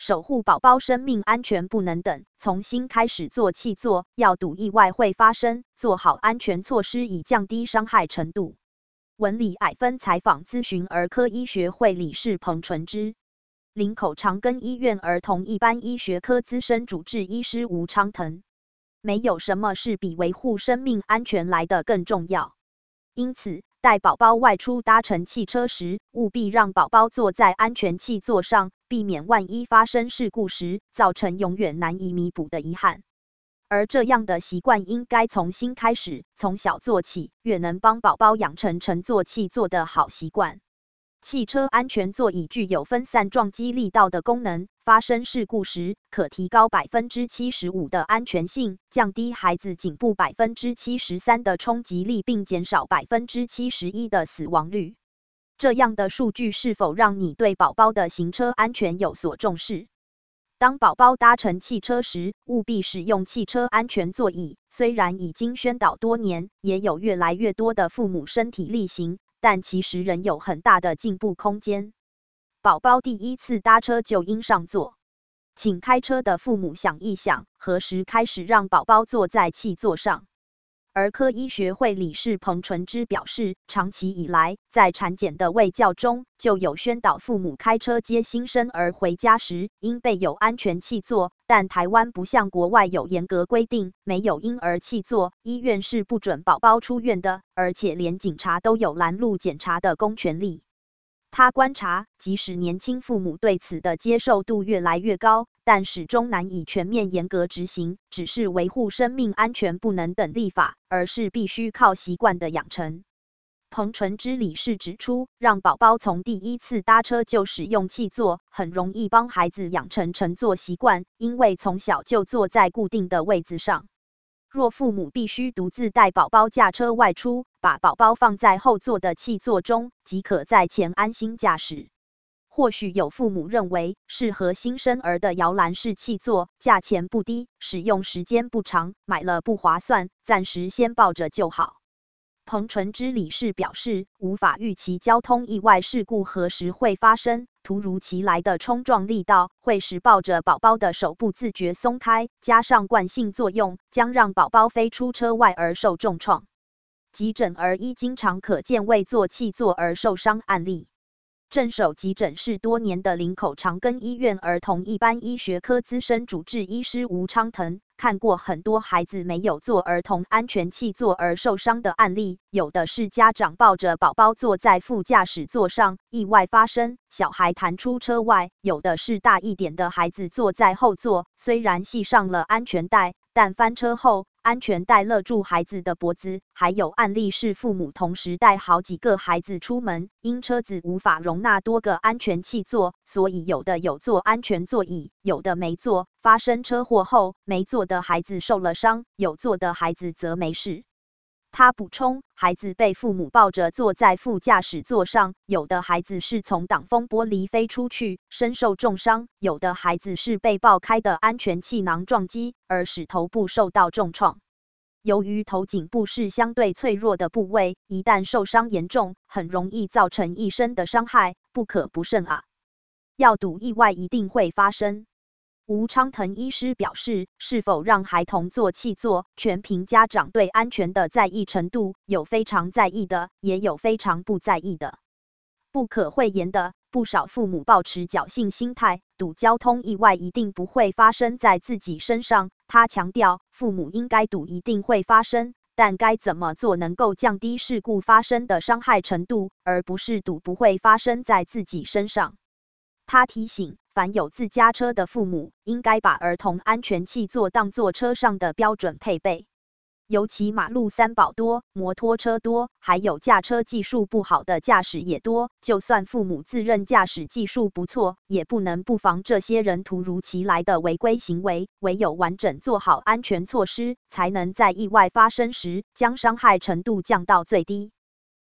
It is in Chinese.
守护宝宝生命安全不能等，从新开始做气作，要赌意外会发生，做好安全措施以降低伤害程度。文李矮芬采访咨询儿科医学会理事彭纯之，林口长庚医院儿童一般医学科资深主治医师吴昌腾。没有什么是比维护生命安全来得更重要，因此带宝宝外出搭乘汽车时，务必让宝宝坐在安全气座上，避免万一发生事故时，造成永远难以弥补的遗憾。而这样的习惯应该从新开始，从小做起，越能帮宝宝养成乘坐气座的好习惯。汽车安全座椅具有分散撞击力道的功能，发生事故时可提高 75% 的安全性，降低孩子颈部 73% 的冲击力，并减少 71% 的死亡率。这样的数据是否让你对宝宝的行车安全有所重视？当宝宝搭乘汽车时，务必使用汽车安全座椅。虽然已经宣导多年，也有越来越多的父母身体力行，但其实仍有很大的进步空间。宝宝第一次搭车就应上座，请开车的父母想一想，何时开始让宝宝坐在气座上？儿科医学会理事彭纯之表示，长期以来，在产检的卫教中，就有宣导父母开车接新生儿回家时，应备有安全气座，但台湾不像国外有严格规定，没有婴儿气座，医院是不准宝宝出院的，而且连警察都有拦路检查的公权力。他观察，即使年轻父母对此的接受度越来越高，但始终难以全面严格执行，只是维护生命安全不能等立法，而是必须靠习惯的养成。彭纯之理事指出，让宝宝从第一次搭车就使用气座，很容易帮孩子养成乘坐习惯，因为从小就坐在固定的位子上。若父母必须独自带宝宝驾车外出，把宝宝放在后座的气座中，即可在前安心驾驶。或许有父母认为，适合新生儿的摇篮式气座，价钱不低，使用时间不长，买了不划算，暂时先抱着就好。彭纯之理事表示，无法预期交通意外事故何时会发生，突如其来的冲撞力道会使抱着宝宝的手不自觉松开，加上惯性作用，将让宝宝飞出车外而受重创。急诊儿医经常可见为坐气座而受伤案例。镇守急诊室多年的林口长庚医院儿童一般医学科资深主治医师吴昌腾，看过很多孩子没有坐儿童安全气座而受伤的案例，有的是家长抱着宝宝坐在副驾驶座上，意外发生，小孩弹出车外；有的是大一点的孩子坐在后座，虽然系上了安全带，但翻车后，安全带勒住孩子的脖子。还有案例是父母同时带好几个孩子出门，因车子无法容纳多个安全气座，所以有的有坐安全座椅，有的没坐。发生车祸后，没坐的孩子受了伤，有坐的孩子则没事。他补充，孩子被父母抱着坐在副驾驶座上，有的孩子是从挡风玻璃飞出去，身受重伤；有的孩子是被爆开的安全气囊撞击，而使头部受到重创。由于头颈部是相对脆弱的部位，一旦受伤严重，很容易造成一生的伤害，不可不慎啊！要赌意外一定会发生。吴昌腾医师表示，是否让孩童坐气座，全凭家长对安全的在意程度，有非常在意的，也有非常不在意的。不可讳言的，不少父母抱持侥幸心态，赌交通意外一定不会发生在自己身上。他强调，父母应该赌一定会发生，但该怎么做能够降低事故发生的伤害程度，而不是赌不会发生在自己身上。他提醒，凡有自家车的父母，应该把儿童安全气座当作车上的标准配备。尤其马路三宝多，摩托车多，还有驾车技术不好的驾驶也多，就算父母自认驾驶技术不错，也不能不防这些人突如其来的违规行为。唯有完整做好安全措施，才能在意外发生时，将伤害程度降到最低。